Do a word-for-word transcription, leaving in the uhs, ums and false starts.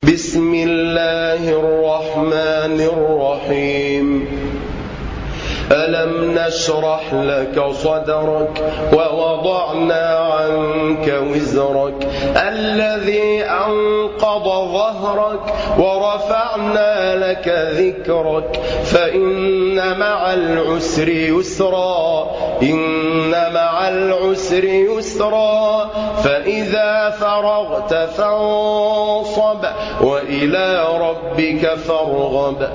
بسم الله الرحمن الرحيم ألم نشرح لك صدرك ووضعنا عنك وزرك الذي أنقض ظهرك ورفعنا لك ذكرك فإن مع العسر يسرا إن مع العسر يسرا فإذا فرغت فانصب وإلى ربك فارغب